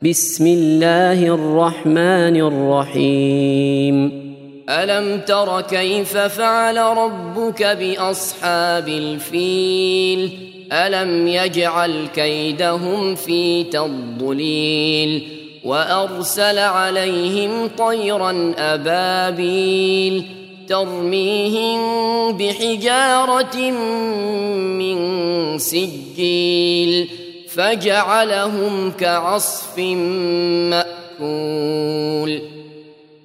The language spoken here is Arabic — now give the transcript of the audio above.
بسم الله الرحمن الرحيم ألم تر كيف فعل ربك بأصحاب الفيل ألم يجعل كيدهم في تضليل وأرسل عليهم طيرا أبابيل ترميهم بحجارة من سجيل فجعلهم كعصف مأكول